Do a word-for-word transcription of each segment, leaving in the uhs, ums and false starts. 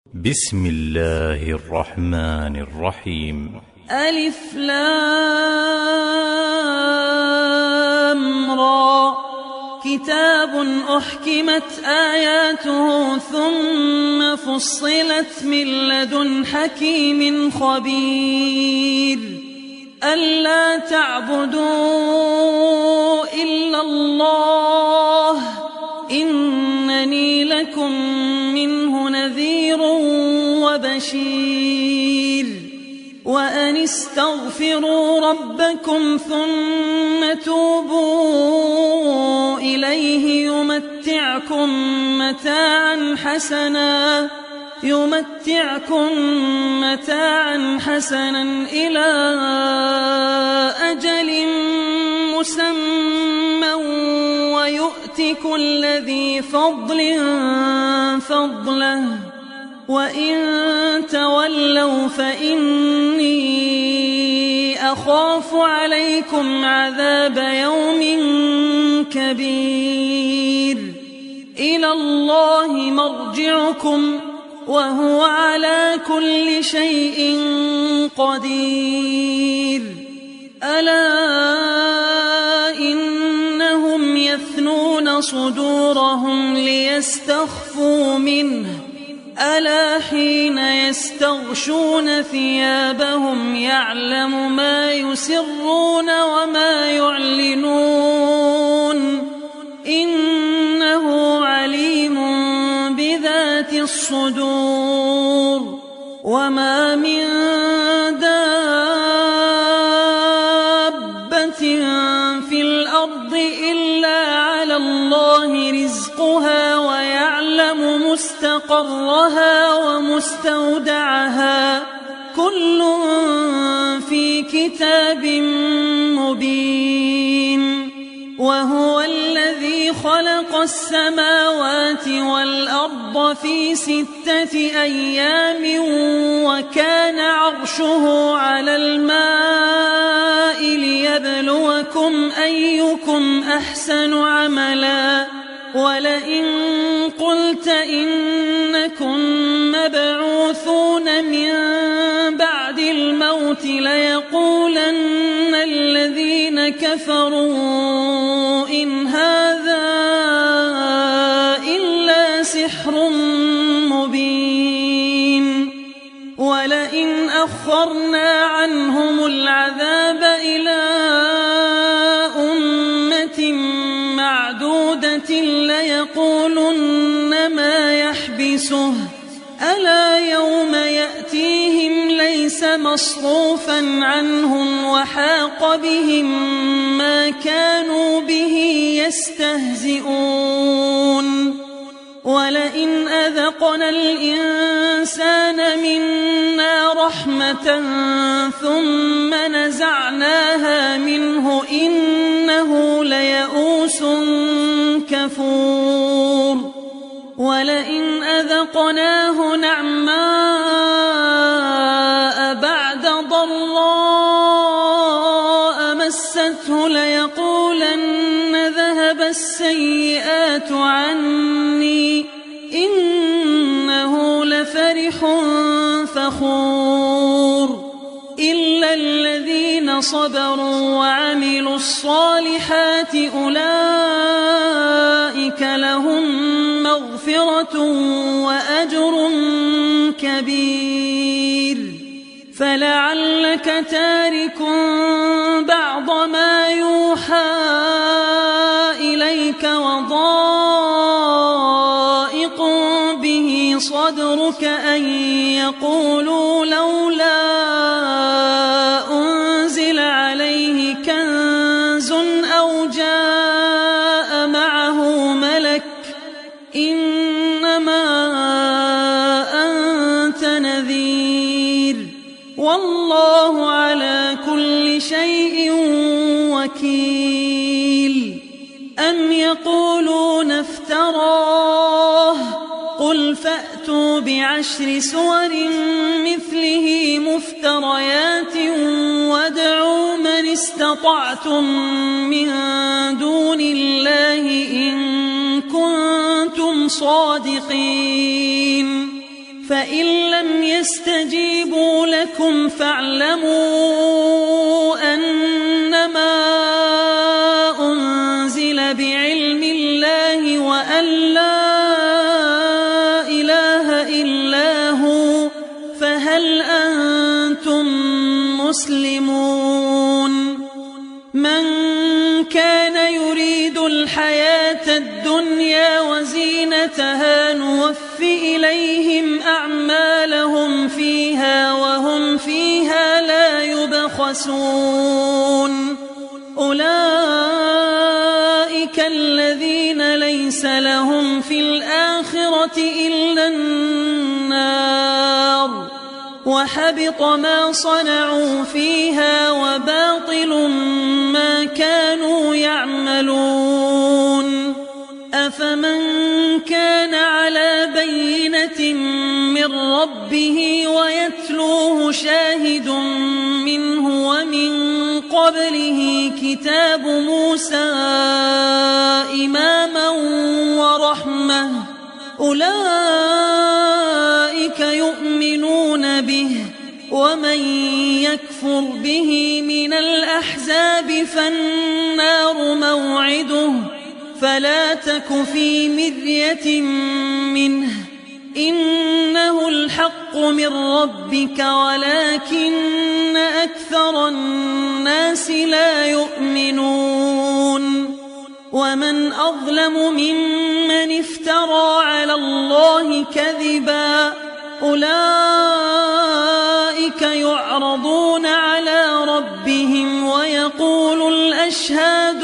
بسم الله الرحمن الرحيم. ألف لام را، كتاب أحكمت آياته ثم فصلت من لدن حكيم خبير، ألا تعبدوا إلا الله إنني لكم منه نذير وبشير، وأن استغفروا ربكم ثم توبوا إليه يمتعكم متاعا حسنا يمتعكم متاعا حسنا إلى أجل مسمى ويؤت كل ذي فضل فضله، وإن تولوا فإني أخاف عليكم عذاب يوم كبير. إلى الله مرجعكم وهو على كل شيء قدير. ألا إنهم يثنون صدورهم ليستخفوا منه، ألا حين يستغشون ثيابهم يعلم ما يسرون وما يعلنون، إنه عليم بذات الصدور. وما من دابة في الأرض إلا على الله رزقها ويعلم مستقرها ومستودعها، كل في كتاب مبين. وهو الذي خلق السماوات والأرض في ستة أيام وكان عرشه على الماء ليبلوكم أيكم أحسن عملا، ولئن قلت إنكم مبعوثون من بعد الموت ليقولن الذين كفروا إن هذا إلا سحر مبين. ولئن أخرنا عنهم العذاب إلى أمة معدودة ليقولن ما يحبسه، ألا يوم يأتيهم ليس مصروفا عنهم وحاق بهم ما كانوا به يستهزئون. ولئن أذقنا الإنسان منا رحمة ثم نزعناها منه إنه ليئوس كفور. ولئن أذقناه نعماء بعد ضراء مسته ليقولن ذهب السيئات عني إنه لفرح فخور. إلا الذين صبروا وعملوا الصالحات أولئك لهم مغفرة وأجر كبير. فلعلك تارك بعض ما يوحى إليك وضائق به صدرك أن يقولوا لولا أنزل عليه كنز أو جاء معه ملك، إنما أنت نذير والله على كل شيء وكيل. أم يقولون افتراه قل فأتوا بعشر سور مثله مفتريات وادعوا من استطعتم من دون الله إن كنتم صادقين. فإن لم يستجيبوا لكم فاعلموا أنما أنزل بعلم الله وأن لا إله إلا هو فهل أنتم مسلمون من كان يريد الحياة الدنيا وزينتها نوف إليهم أعمالهم فيها وهم فيها لا يبخسون أولئك الذين ليس لهم في الآخرة إلا النار وحبط ما صنعوا فيها وباطل ما كانوا يعملون أفمن كان على بينة من ربه ويتلوه شاهد منه ومن قبله كتاب موسى إماما ورحمة أولئك يؤمنون به ومن يكفر به من الأحزاب فالنار موعده فلا تك في مرية منه إنه الحق من ربك ولكن أكثر الناس لا يؤمنون ومن أظلم ممن افترى على الله كذبا أولئك يعرضون على ربهم ويقول الأشهاد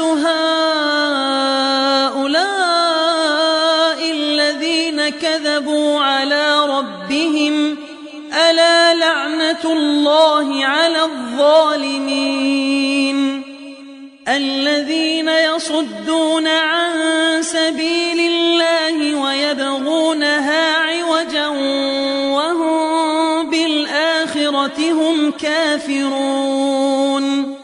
هؤلاء الذين كذبوا على ربهم ألا لعنة الله على الظالمين الذين يصدون عن سبيل الله ويبغونها عوجا وهم بالآخرة هم كافرون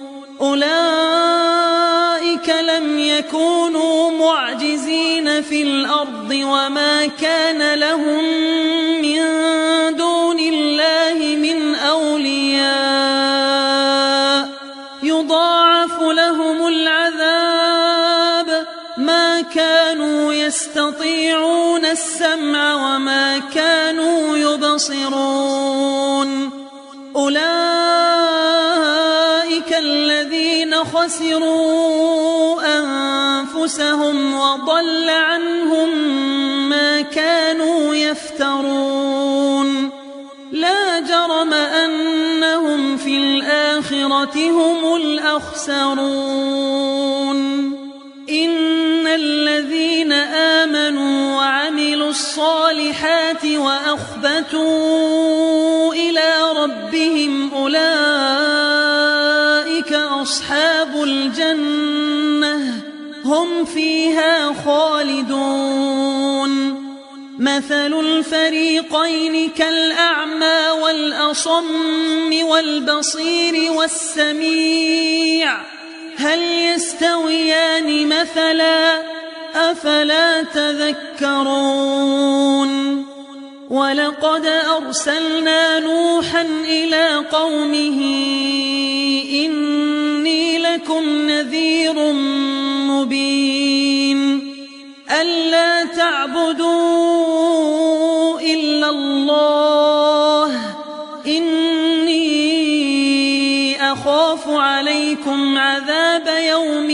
أولئك لم يكونوا معجزين في الأرض وما كان لهم من دون الله من أولياء يضاعف لهم العذاب ما كانوا يستطيعون السمع وما كانوا يبصرون أولئك الذين خسروا أنفسهم وضل عنهم ما كانوا يفترون لا جرم أنهم في الآخرة هم الأخسرون إن الذين آمنوا وعملوا الصالحات وأخبتوا إلى ربهم أولئك أصحاب الجنة هم فيها خالدون مثل الفريقين كالأعمى والأصم والبصير والسميع هل يستويان مثلا أفلا تذكرون ولقد أرسلنا نوحا إلى قومه إني لكم نذير مبين ألا تعبدوا إلا الله إني أخاف عليكم عذاب يوم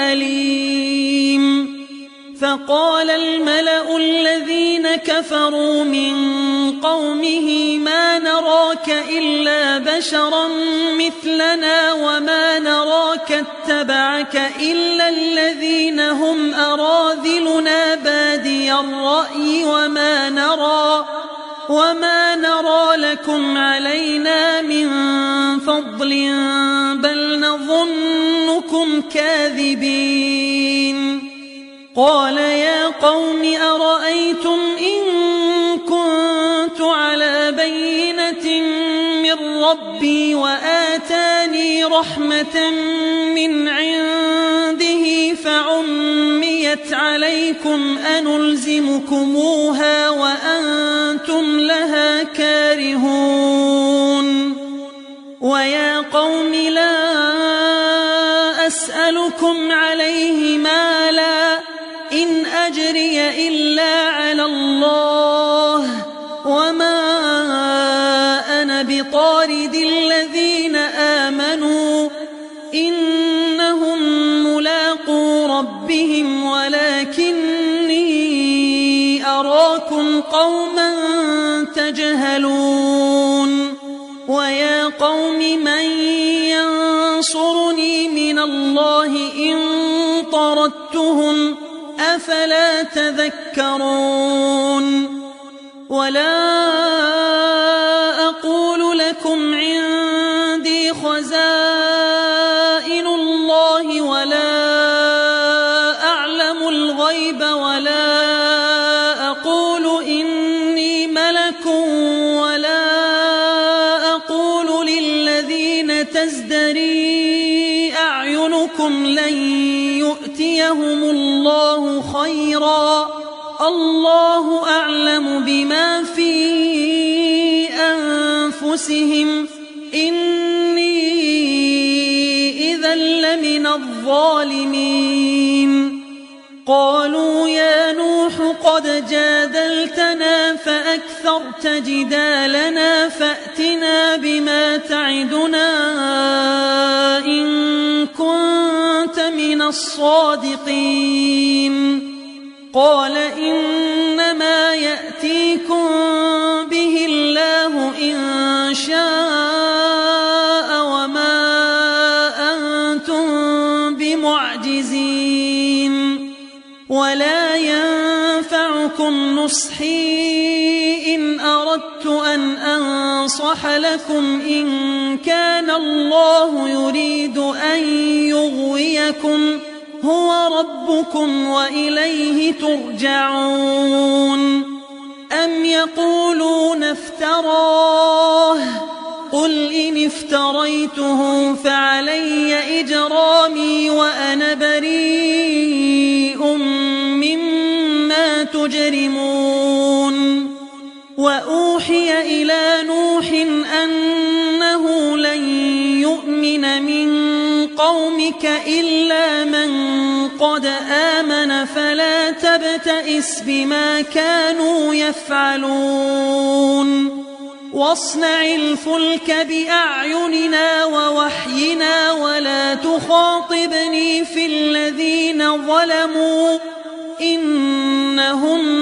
أليم فقال الملأ الذين كفروا من قومه ما نراك إلا بشرا مثلنا وما نراك اتبعك إلا الذين هم أراذلنا بادي الرأي وما نرى وما نرى لكم علينا من فضل بل نظنكم كاذبين قال يا قوم أرأيتم إن كنت على بينة من ربي وآتاني رحمة من عنده فعميت عليكم أنلزمكموها وأنتم لها بطارد الذين آمنوا إنهم ملاقو ربهم ولكني أراكم قوما تجهلون ويا قوم من ينصرني من الله إن طردتهم أفلا تذكرون ولا أقول لكم عندي خزائن الله ولا أعلم الغيب ولا أقول إني ملك ولا أقول للذين تزدري أعينكم لن يؤتيهم الله خيرا الله أعلم بما في أنفسهم إني إذا لمن الظالمين قالوا يا نوح قد جادلتنا فأكثرت جدالنا فأتنا بما تعدنا إن كنت من الصادقين قال إنما يأتيكم به الله إن شاء وما أنتم بمعجزين ولا ينفعكم نصحي إن أردت أن أنصح لكم إن كان الله يريد أن يغويكم هو ربكم وإليه ترجعون أم يقولون افتراه قل إن افتريته فعلي إجرامي وأنا بريء مما تجرمون وأوحي إلى نوح أنه لن يؤمن من قومك إلا من قد آمن فلا تبتئس بما كانوا يفعلون واصنع الفلك بأعيننا ووحينا ولا تخاطبني في الذين ظلموا إنهم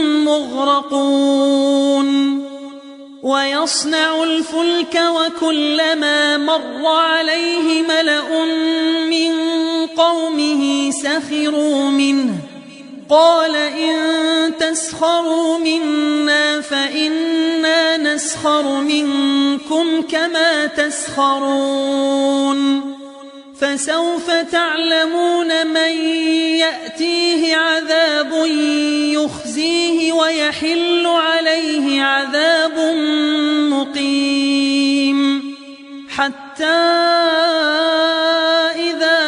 مغرقون ويصنع الفلك وكلما مر عليه ملأ من قومه سخروا منه قال إن تسخروا منا فإنا نسخر منكم كما تسخرون فسوف تعلمون من يأتيه عذاب يخزيه ويحل عليه عذاب مقيم حتى إذا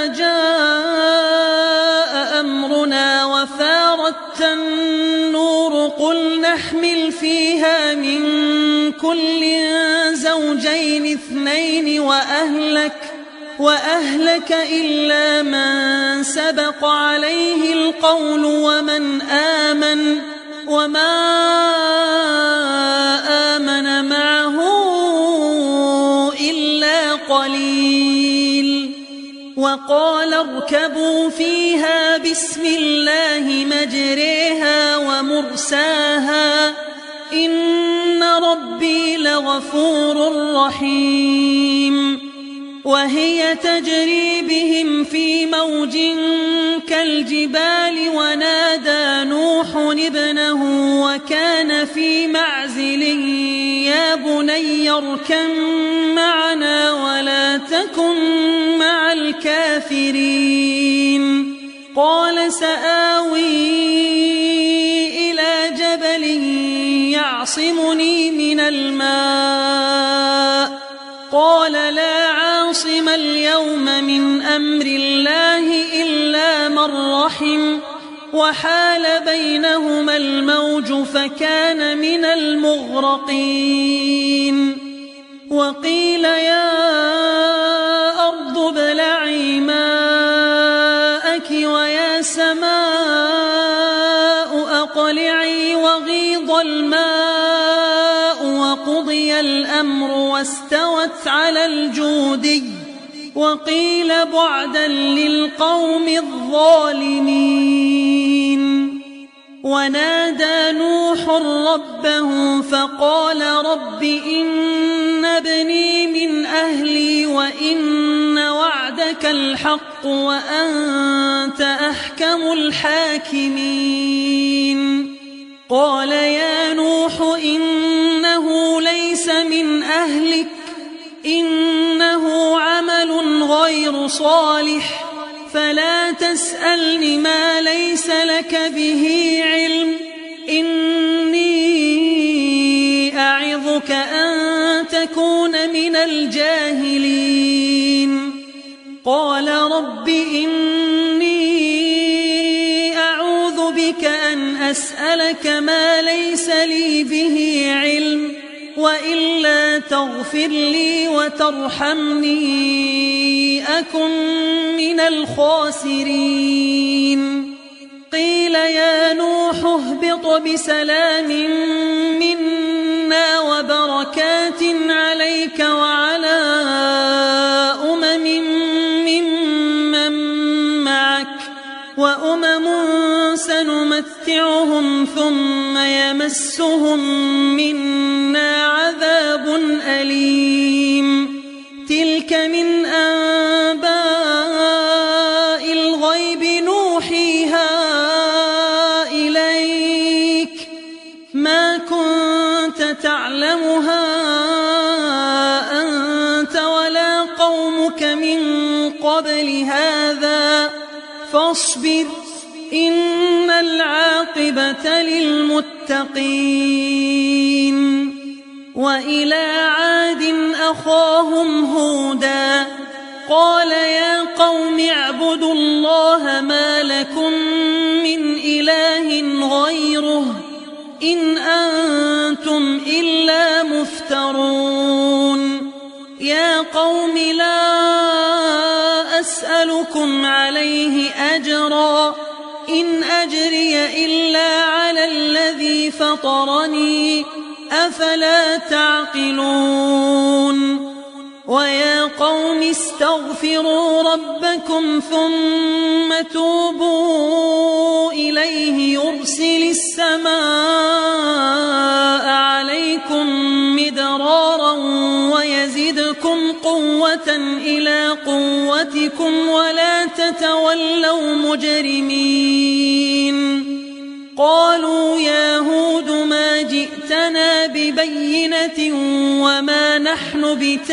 جاء أمرنا وفارت النور قل نحمل فيها من كل زوجين اثنين وأهلك وأهلك إلا من سبق عليه القول ومن آمن وما آمن معه إلا قليل وقال اركبوا فيها بسم الله مجريها ومرساها إن ربي لغفور رحيم وهي تجري بهم في موج كالجبال ونادى نوح ابنه وكان في معزل يا بني اركب معنا ولا تكن مع الكافرين قال سآوي إلى جبل يعصمني من الماء قال لا عاصم اليوم من أمر الله إلا من رحم وحال بينهما الموج فكان من المغرقين وقيل يا أرض ابلعي ماءك ويا سماء أقلعي وغيض الماء وقضي وقضي الأمر واستوت على الجودي وقيل بعدا للقوم الظالمين. ونادى نوح ربه فقال رب إن ابني من أهلي وإن وعدك الحق وأنت أحكم الحاكمين. قال يا نوح إنه ليس من أهلك إنه عمل غير صالح فلا تسألني ما ليس لك به علم إني أعظك أن تكون من الجاهلين. قال رب إني أعوذ بك أن أسألك ما ليس لي به علم وإلا تغفر لي وترحمني أكن من الخاسرين. قيل يا نوح اهبط بسلام منا وبركات عليك وعلى أمم ممن معك وأمم سنمتعهم ثم يمسهم منا عذاب أليم. تلك من أنباء الغيب نوحيها إليك ما كنت تعلمها أنت ولا قومك من قبل هذا فاصبر إن العاقبة للمتقين. وإلى عاد أخاهم هودا قال يا قوم اعبدوا الله ما لكم من إله غيره إن أنتم إلا مفترون. يا قوم لا أسألكم عليه أجرا إن أجري إلا على الذي فطرني أفلا تعقلون. ويا قوم استغفروا ربكم ثم توبوا إليه يرسل السماء عليكم مدرارا ويزدكم قوة إلى قوتكم ولا تتولوا مجرمين. قالوا يا هود ما جئتنا ببينة وما نحن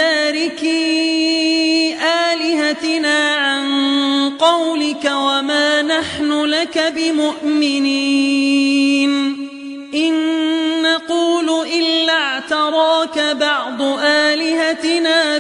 بتاركي آلهتنا عن قولك وما نحن لك بمؤمنين إن نقول إلا اعتراك بعض آلهتنا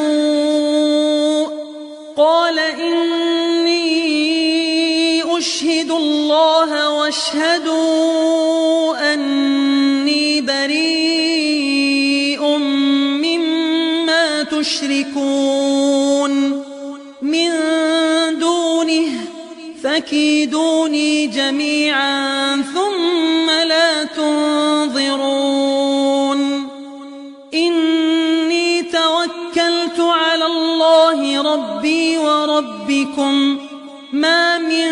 بسوء. قال إني أشهد الله واشهدوا أني بريء مما تشركون من دونه فكيدوني جميعا ثم لا تنظرون. إني توكلت على الله ربي وربكم ما من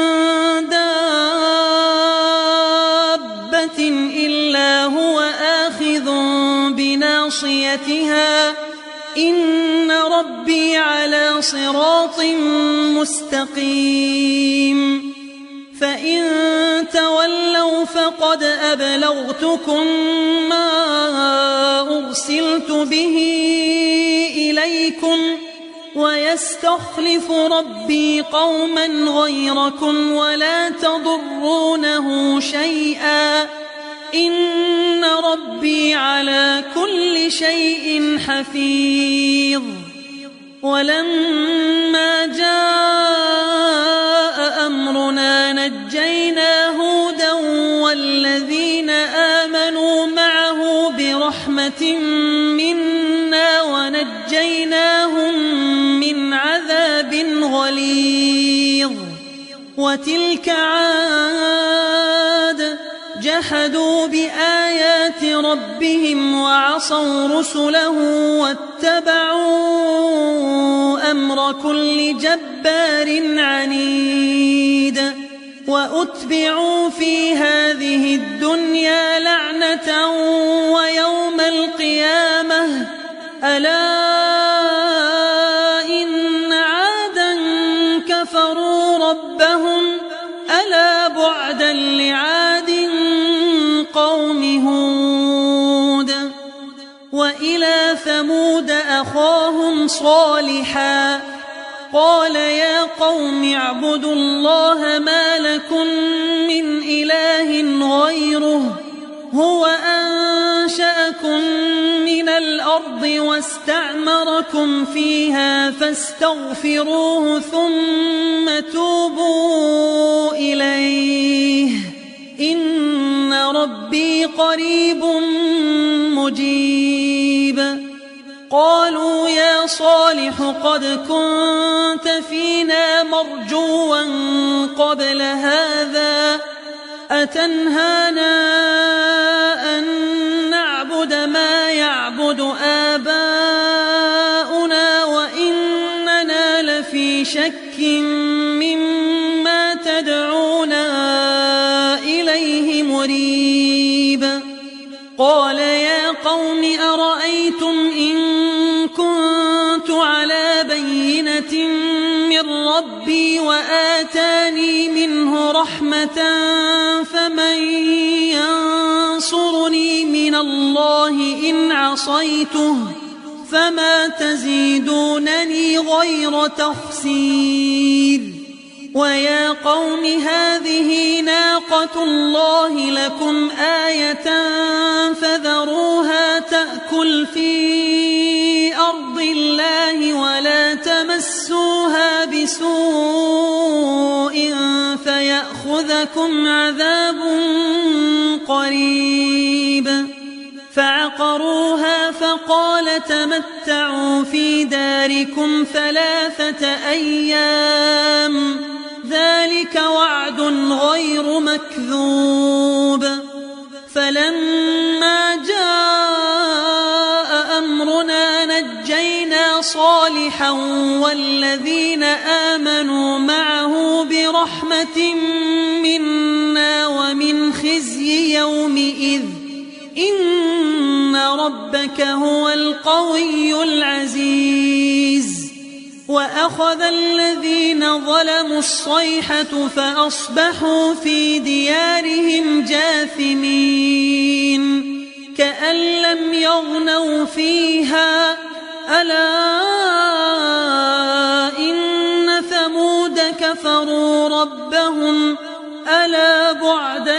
دابة إلا هو آخذ بناصيتها إن ربي على صراط مستقيم. فإن تولوا فقد أبلغتكم ما أرسلت به إليكم ويستخلف ربي قوما غيركم ولا تضرونه شيئا إن ربي على كل شيء حفيظ. ولما جاء أمرنا نجينا هودا والذين آمنوا معه برحمة منا ونجيناهم من عذاب غليظ. وتلك عاد جحدوا بآيات ربهم وعصوا رسله واتبعوا أمر كل جبار عنيد وأتبعوا في هذه الدنيا لعنة ويوم القيامة ألا إن عادا كفروا ربهم ألا بعدا لعاد قوم هود وإلى ثمود أخاهم صالحا قال يا قوم اعبدوا الله ما لكم من إله غيره هو أنشأكم من الأرض واستعمركم فيها فاستغفروه ثم توبوا إليه إن ربي قريب مجيب قالوا يا صالح قد كنت فينا مرجوا قبل هذا أتنهانا أن نعبد ما يعبد آباؤنا وإننا لفي شك مما تدعونا إليه مريب قال يا قوم أرأيتم إن كنت على بينة من ربي وآتاني منه رحمة فمن ينصرني من الله إن عصيته فما تزيدونني غير تخسير ويا قوم هذه ناقة الله لكم آية فذروها تأكل في أرض الله ولا تمسوها بسوء فيأخذكم عذاب قريب فعقروها فقال تمتعوا في داركم ثلاثة أيام ذلك وعد غير مكذوب فلما جاء أمرنا نجينا صالحا والذين آمنوا معه برحمة منا ومن خزي يومئذ إن ربك هو القوي العزيز وأخذ الذين ظلموا الصيحة فأصبحوا في ديارهم جاثمين كأن لم يغنوا فيها ألا إن ثمود كفروا ربهم ألا بعدا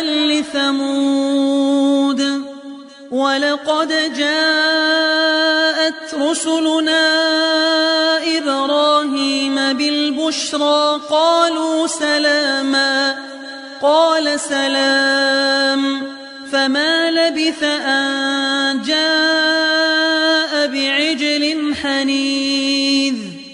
لثمود ولقد جاءت رسلنا إبراهيم بالبشرى قالوا سلاما قال سلام فما لبث أن جاء بعجل حنيذ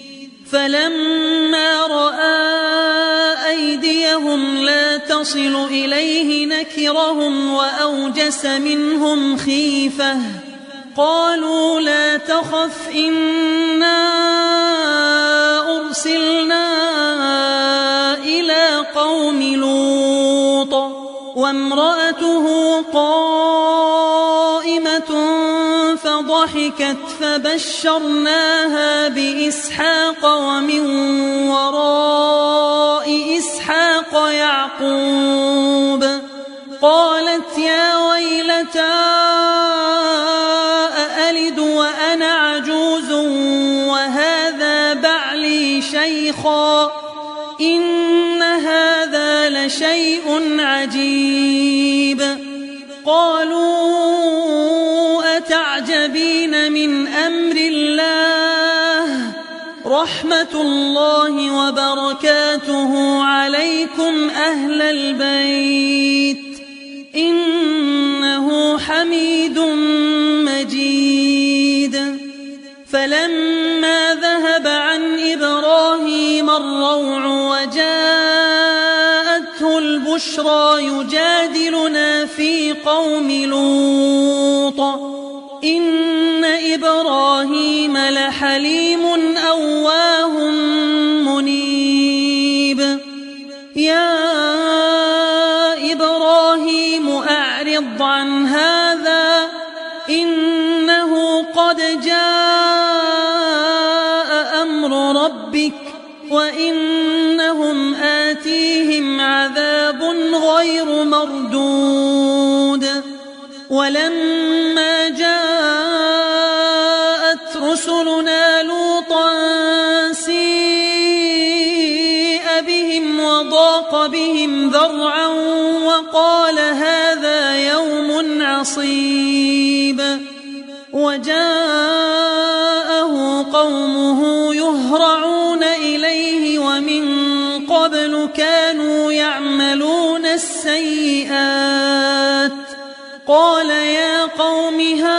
فلما رأى أيديهم لا تصل إليه نكرهم وأوجس منهم خيفة قالوا لا تخف إنا أرسلنا إلى قوم لوط وامرأته قائمة فضحكت فبشرناها بإسحاق ومن وراء إسحاق يعقوب قالت يا ويلتى أألد وأنا عجوز وهذا بعلي شيخا إن هذا لشيء عجيب قالوا أتعجبين من أمر الله رحمة الله وبركاته عليكم أهل البيت إنه حميد مجيد فلما ذهب عن إبراهيم الروع وجاءته البشرى البشرى يجادلنا في قوم لوط إن إبراهيم لحليم أواه منيب يا إبراهيم أعرض عن هذا إنه قد جاء أمر ربك وإنهم آتيهم عذاب غير مردود ولما جاءت رسلنا لوطا سيء بهم وضاق بهم ذرعا وقال هذا يوم عصيب وجاءه قومه يهرعون إليه ومن قبل كانوا يعملون السيئات قال يا قوم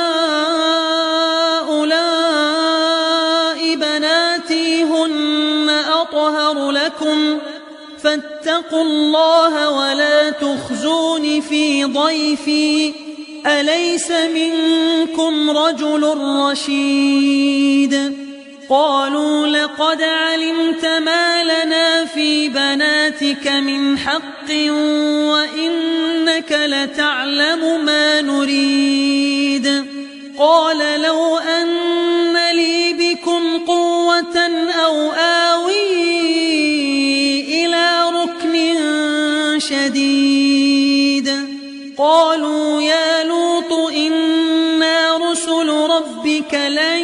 هؤلاء بناتي هن أطهر لكم فاتقوا الله ولا تخزون في ضيفي أليس منكم رجل رشيد قالوا لقد علمت ما لنا في بناتك من حق وإنك لتعلم ما نريد قال لو أن لي بكم قوة أو آوي إلى ركن شديد قالوا يا لوط إنا رسل ربك لن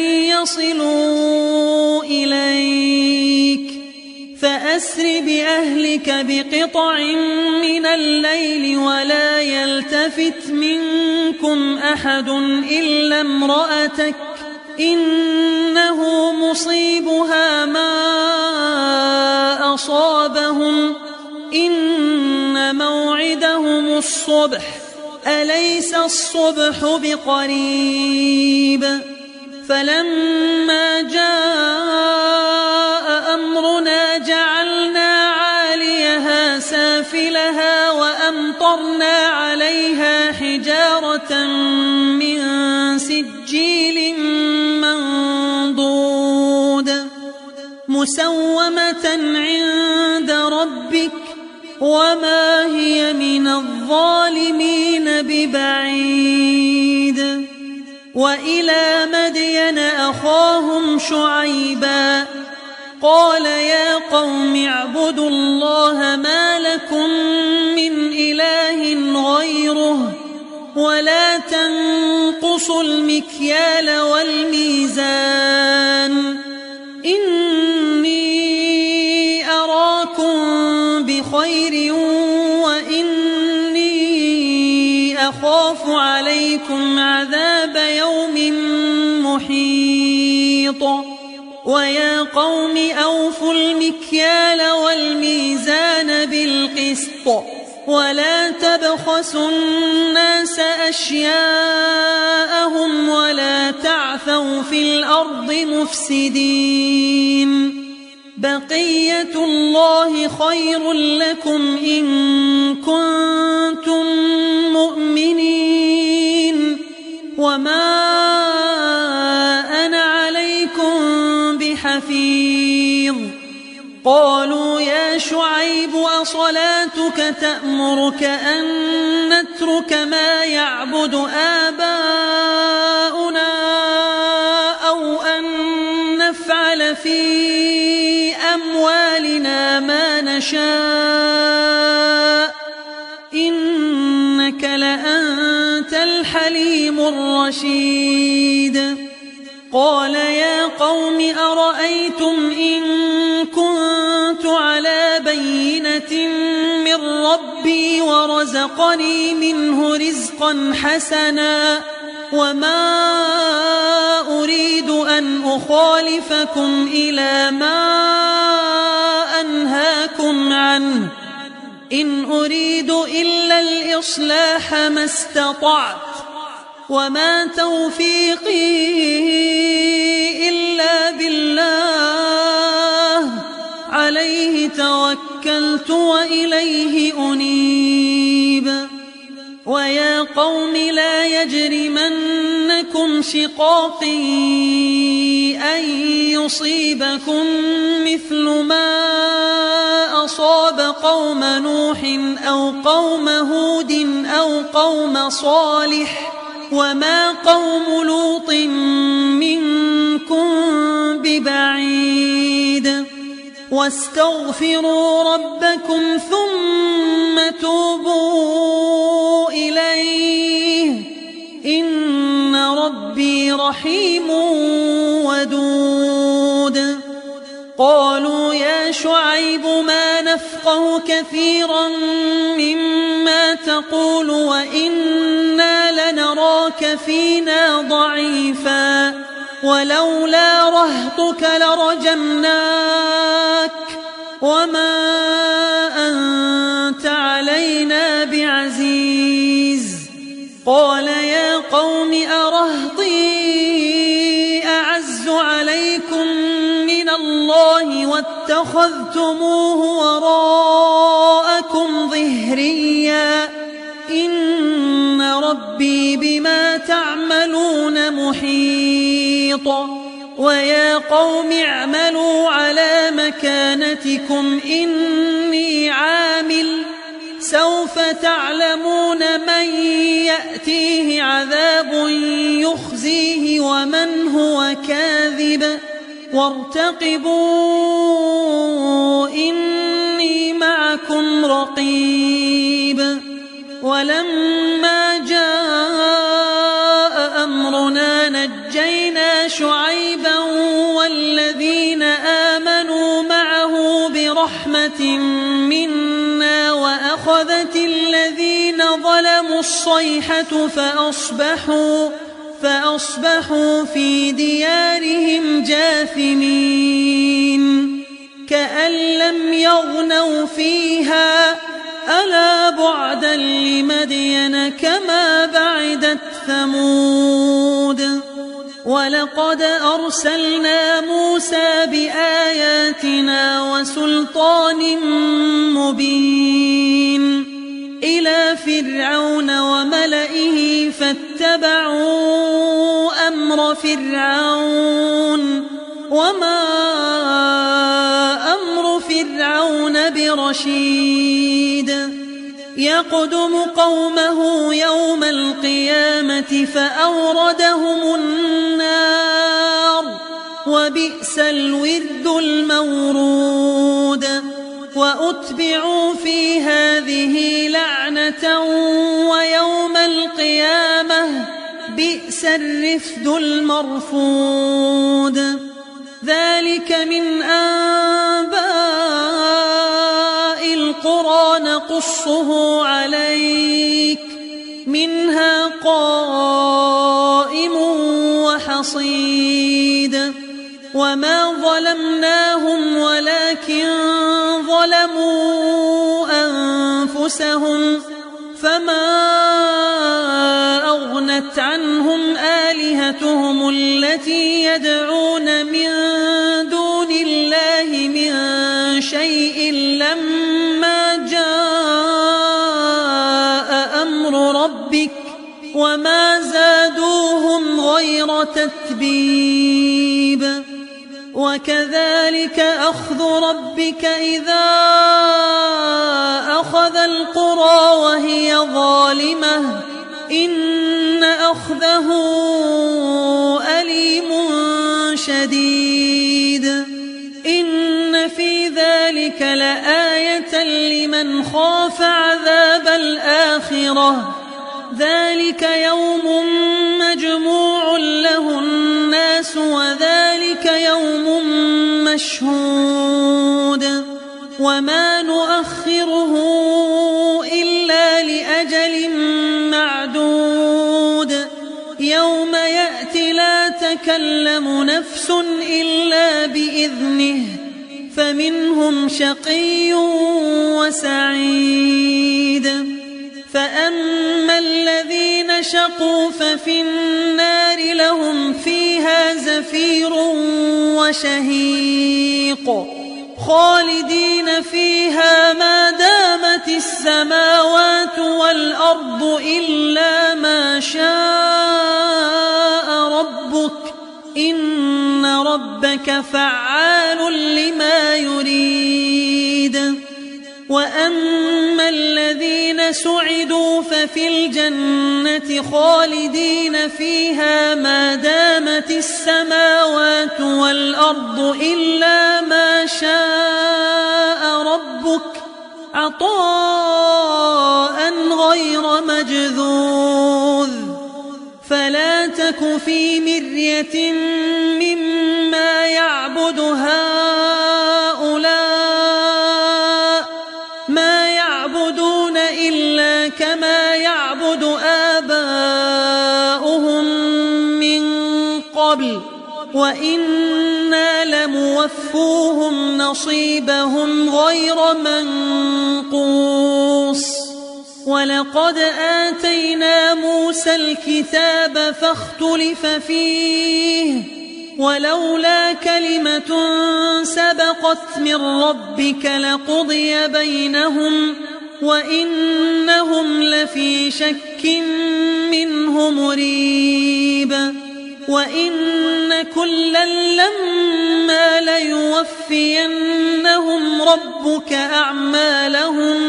يصلوا إليك فأسر بأهلك بقطع من الليل ولا يلتفت منكم أحد إلا امرأتك إنه مصيبها ما أصابهم إن موعدهم الصبح أليس الصبح بقريب فلما جاء أمرنا جعلنا عاليها سافلها وأمطرنا عليها حجارة من سجيل منضود مسومة عند ربك وما هي من الظالمين ببعيد وإلى مدين أخاهم شعيبا قال يا قوم اعبدوا الله ما لكم من إله غيره ولا تنقصوا المكيال والميزان إني أراكم بخير وإني أخاف عليكم عذاب يوم محيط ويا قوم أوفوا المكيال والميزان بالقسط ولا تبخسوا الناس أشياءهم ولا تعثوا في الأرض مفسدين بقية الله خير لكم إن كنتم مؤمنين وما أنا عليكم بحفيظ قالوا يا شعيب أصلاتك تأمرك أن نترك ما يعبد آباؤنا أو أن نفعل في أموالنا ما نشاء إنك لأنت الحليم الرشيد قال يا قوم أرأيتم إن كنت على بينة من ربي ورزقني منه رزقا حسنا وما أريد أن أخالفكم إلى ما أنهاكم عنه إن أريد إلا الإصلاح ما استطعت وما توفيقي إلا بالله عليه توكلت وإليه أنيب ويا قوم لا يجرمنكم شقاقي أن يصيبكم مثل ما أصاب قوم نوح أو قوم هود أو قوم صالح وما قوم لوط منكم ببعيد واستغفروا ربكم ثم توبوا إليه إن ربي رحيم ودود قالوا يا شعيب ما نفقه كثيرا مما تقول وإنا لنراك فينا ضعيفا ولولا رهطك لرجمناك وما أنت علينا بعزيز قال يا قوم أرهطي أعز عليكم من الله واتخذتموه وراءكم ظهريا إن ربي بما تعملون محيط ويا قوم اعملوا على مكانتكم إني عامل سوف تعلمون من يأتيه عذاب يخزيه ومن هو كاذب وارتقبوا إني معكم رقيب ولما جاء أمرنا نجينا شعيبا والذين آمنوا معه برحمة منا وأخذت الذين ظلموا الصيحة فأصبحوا فأصبحوا في ديارهم جاثمين كأن لم يغنوا فيها ألا بعدا لمدين كما بعدت ثمود ولقد أرسلنا موسى بآياتنا وسلطان مبين إلى فرعون وملئه فاتبعوا أمر فرعون وما أمر فرعون برشيد يقدم قومه يوم القيامة فأوردهم النار وبئس الورد المورود وأتبعوا في هذه لعنة ويوم القيامة بئس الرفد المرفود ذلك من أنباء القرى نقصه عليك منها قائم وحصيد وما ظلمناهم ولكن ظلموا أنفسهم فما أغنت عنهم آلهتهم التي يدعون من دون الله من شيء لما جاء أمر ربك وما زادوهم غير تتبيب وكذلك أخذ ربك إذا أخذ القرى وهي ظالمة إن أخذه أليم شديد إن في ذلك لآية لمن خاف عذاب الآخرة ذلك يوم مجموع له الناس وذلك يوم مشهود وما نؤخره إلا لأجل معدود يوم يأتي لا تكلم نفس إلا بإذنه فمنهم شقي وسعيد فأما الذين شقوا ففي النار لهم فيها زفير وشهيق خالدين فيها ما دامت السماوات والأرض إلا ما شاء ربك إن ربك فعال لما يريد. وأما الذين سعدوا ففي الجنة خالدين فيها ما دامت السماوات والأرض إلا ما شاء ربك عطاء غير مجذوذ. فلا تك في مرية مما يعبد هؤلاء ما يعبدون إلا كما يعبد آباؤهم من قبل وإنا لموفوهم نصيبهم غير منقوص. ولقد آتينا موسى الكتاب فاختلف فيه ولولا كلمة سبقت من ربك لقضي بينهم وإنهم لفي شك منه مريب. وإن كلا لما ليوفينهم ربك أعمالهم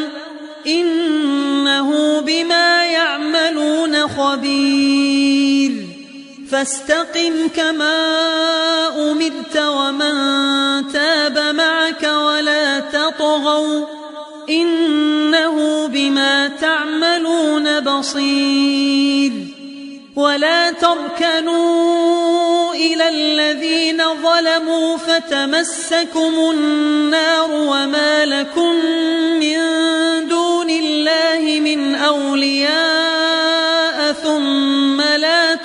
إنه بما يعملون خبير. فاستقم كما أمرت ومن تاب معك ولا تطغوا إنه بما تعملون بصير. ولا تركنوا إلى الذين ظلموا فتمسكم النار وما لكم من دون الله من أولياء ثم لا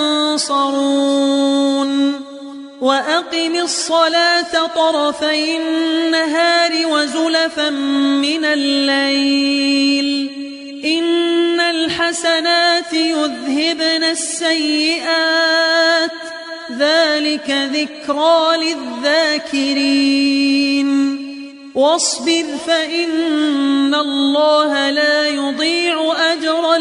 تنصرون. وأقم الصلاة طرفي النهار وزلفا من الليل إن الحسنات يذهبن السيئات ذلك ذكرى للذاكرين. واصبر فإن الله لا يضيع أجر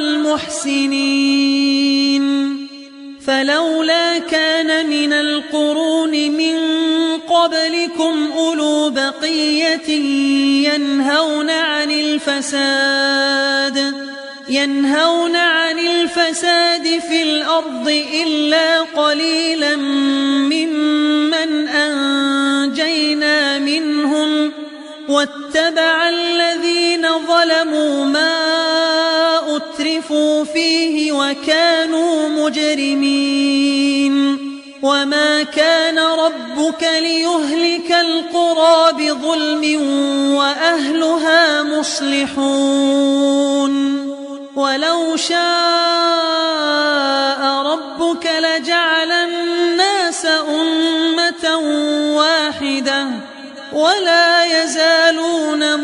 المحسنين. فلولا كان من القرون من قبلكم أولو بقية ينهون عن الفساد ينهون عن الفساد في الأرض إلا قليلا ممن أنجينا منهم واتبع الذين ظلموا ما أترفوا فيه وكانوا مجرمين. وما كان ربك ليهلك القرى بظلم وأهلها مصلحون. ولو شاء ربك لجعل الناس أمة واحدة ولا يزالون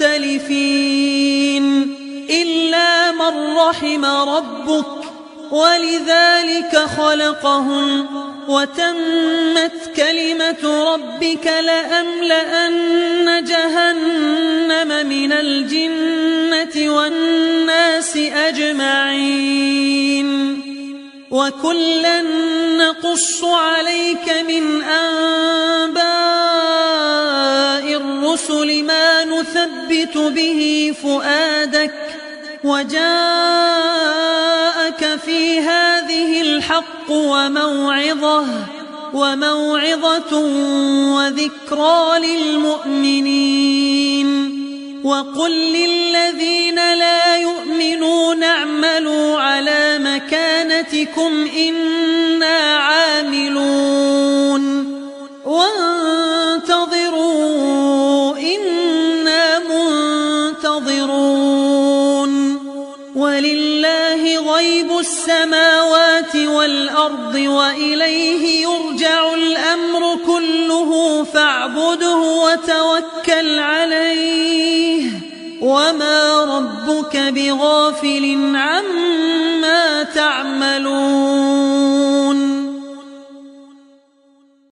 مختلفين إلا من رحم ربك ولذلك خلقهم وتمت كلمة ربك لأملأن جهنم من الجنة والناس أجمعين. وكلا نقص عليك من أنباء الرسل ما نثبت به فؤادك وجاءك في هذه الحق وموعظة وموعظة وذكرى للمؤمنين. وقل للذين لا يؤمنون اعملوا على مكانتكم إنا عاملون وانتظروا إنا منتظرون. ولله غيب السماوات والأرض وإليه يرجع الأمر كله فاعبده وتوكل عليه وما ربك بغافل عما تعملون.